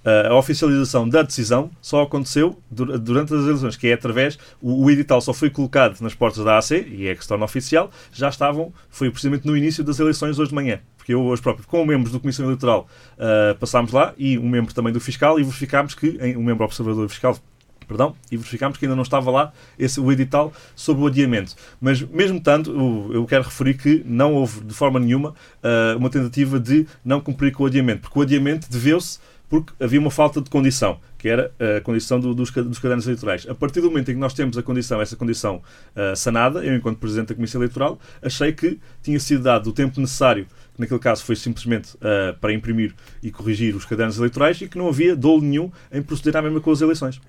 a oficialização da decisão só aconteceu durante as eleições, que é através, o edital só foi colocado nas portas da AC, e é que se torna oficial, foi precisamente no início das eleições hoje de manhã. Porque eu hoje próprio, com membros da Comissão Eleitoral, passámos lá, e um membro também do Fiscal, e verificámos que, um membro observador fiscal, e verificámos que ainda não estava lá o edital sobre o adiamento. Mas, mesmo tanto, eu quero referir que não houve, de forma nenhuma, uma tentativa de não cumprir com o adiamento, porque o adiamento deveu-se porque havia uma falta de condição, que era a condição dos cadernos eleitorais. A partir do momento em que nós temos essa condição sanada, eu, enquanto Presidente da Comissão Eleitoral, achei que tinha sido dado o tempo necessário, que naquele caso foi simplesmente para imprimir e corrigir os cadernos eleitorais, e que não havia dolo nenhum em proceder à mesma com as eleições.